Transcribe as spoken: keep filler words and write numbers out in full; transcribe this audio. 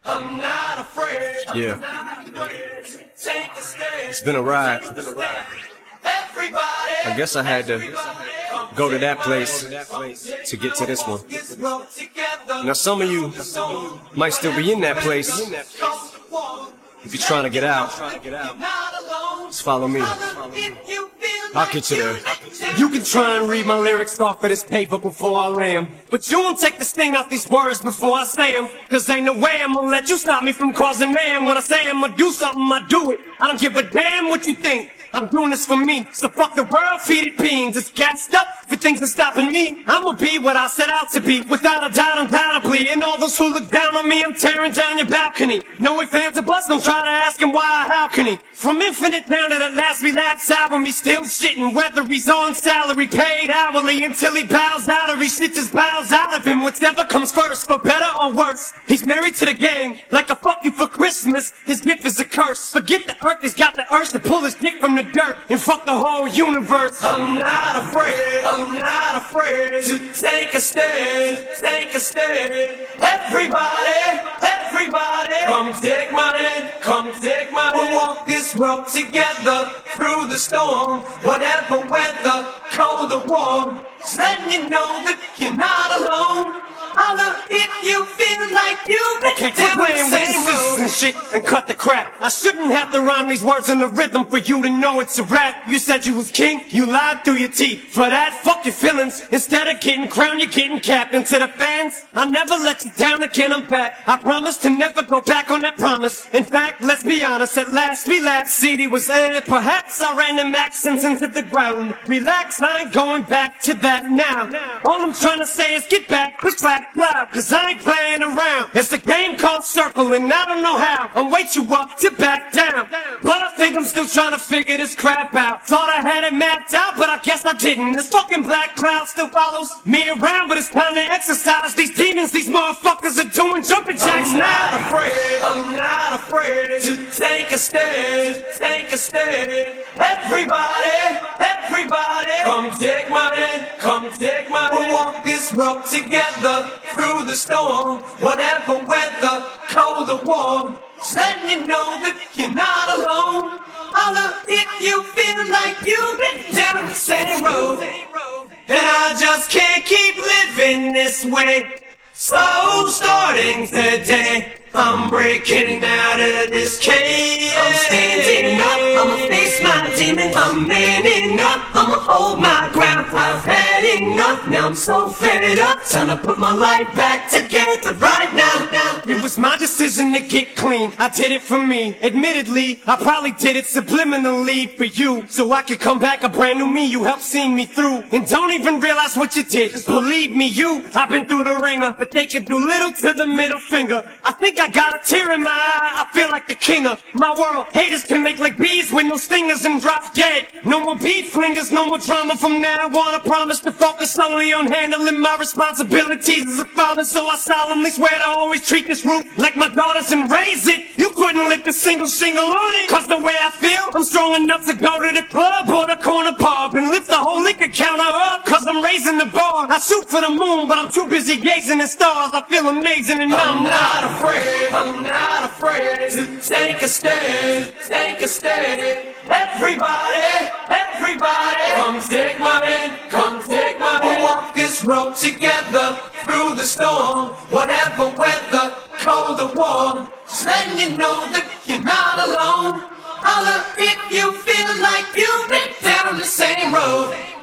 I'm not afraid. Yeah. Take a stand. It's been a ride. Everybody. I guess I had to go to that place to get to this one. Now some of you might still be in that place. If you're trying to get out, just follow me. I'll get you there. You can try and read my lyrics off of this paper before I lay 'em, but you won't take the sting out these words before I say 'em. Cause ain't no way I'm gonna let you stop me from causing mayhem. When I say I'm gonna do something, I do it. I don't give a damn what you think. I'm doing this for me, so fuck the world, feed it beans. It's gassed up for things are stopping me. I'ma be what I set out to be, without a doubt, undoubtedly. And all those who look down on me, I'm tearing down your balcony. No ifs, ands, or buts, don't try to ask him why or how can he. From Infinite down to the last relapse album, he's still shitting. Whether he's on salary, paid hourly, until he bows out or he shit just bows out of him. Whatever comes first, for better or worse. He's married to the game, like a fuck you for Christmas. His gift is a curse. Forget the earth, he's got the urge to pull his dick from the dirt and fuck the whole universe. I'm not afraid, I'm not afraid to take a stand, take a stand. Everybody, everybody, come take my hand, come take my hand. We'll walk this road together through the storm, whatever weather, cold or warm. Just letting you know that you're not alone. Holla if you feel like you've been Okay, quit down the playing with same scissors road. and shit and cut the crap. I shouldn't have to rhyme these words in the rhythm for you to know it's a rap. You said you was king, you lied through your teeth. For that, fuck your feelings. Instead of getting crowned, you're getting capped. And to the fans, I'll never let you down again, I'm back. I promise to never go back on that promise. In fact, let's be honest, at last we laughed. C D was aired, perhaps I ran them accents into the ground. Relax, I ain't going back to that now. All I'm trying to say is get back, push back, loud, cause I ain't playing around. It's a game called Circle and I don't know how I'm way too up to back down. But I think I'm still trying to figure this crap out. Thought I had it mapped out, but I guess I didn't. This fucking black cloud still follows me around, but it's time to exercise these demons. These motherfuckers are doing jumping jacks I'm now. not afraid, I'm not afraid to take a stand, take a stand. Everybody, everybody, come take my hand, come take my hand. We'll walk this road together through the storm, whatever weather, cold or warm. Just letting you know that you're not alone. Holla if you feel like you've been down the same road. And I just can't keep living this way. So starting today, I'm breaking out of this cage. I'm standing up, I'ma face my demon. I'm manning up, I'ma hold my ground. I've had enough, now I'm so fed up. Time to put my life back together right now, now. It was my decision to get clean, I did it for me. Admittedly, I probably did it subliminally for you, so I could come back a brand new me. You helped see me through, and don't even realize what you did. Just believe me, you, I've been through the ringer, but they can do little to the middle finger. I think I got a tear in my eye, I feel like the king of my world. Haters can make like bees with no stingers and drop dead. No more beat flingers, no more drama from now on. I promise to focus solely on handling my responsibilities as a father, so I solemnly swear to always treat this root like my daughters and raise it. You couldn't lift a single shingle on it, cause the way I feel, I'm strong enough to go to the club or the corner pub and lift the whole liquor counter up, cause I'm raising the bar. I shoot for the moon, but I'm too busy gazing at stars. I feel amazing and I'm I'm not afraid, I'm not afraid to take a stand, take a stand. Everybody, everybody, come take my hand, come take my hand. We'll walk this road together through the storm, whatever weather, cold or warm. Just letting you know that you're not alone. Holla if you feel like you've been down the same road.